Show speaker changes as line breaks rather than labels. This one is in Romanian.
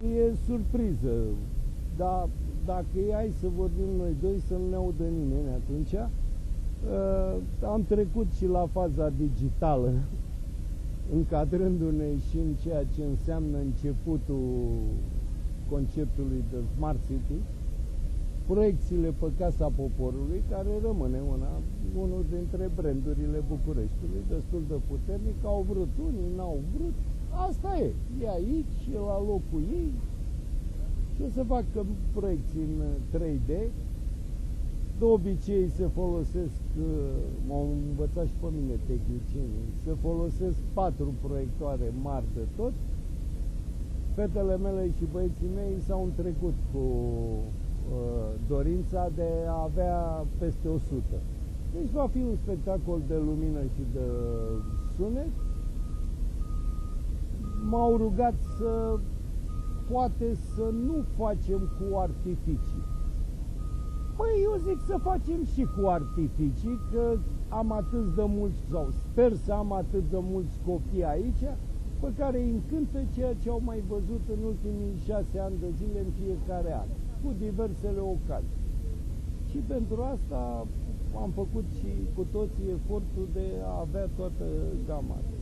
E surpriză, dar dacă e hai să vorbim noi doi, să nu ne audă nimeni atunci, am trecut și la faza digitală, încadrându-ne și în ceea ce înseamnă începutul conceptului de Smart City, proiecțiile pe Casa Poporului, care rămâne unul dintre brandurile Bucureștiului, destul de puternic. Au vrut unii, n-au vrut, asta e aici, e la locul ei și o să facă proiecții în 3D. De obicei se folosesc, m-au învățat și pe mine tehnicienii, se folosesc 4 proiectoare mari de tot. Fetele mele și băieții mei s-au întrecut cu dorința de a avea peste 100. Deci va fi un spectacol de lumină și de sunet. M-au rugat să poate să nu facem cu artificii. Păi eu zic să facem și cu artificii, că am atât de mulți, sau sper să am atât de mulți copii aici, pe care îi încântă ceea ce au mai văzut în ultimii 6 ani de zile în fiecare an, cu diversele ocazii. Și pentru asta am făcut și cu toții efortul de a avea toată gama.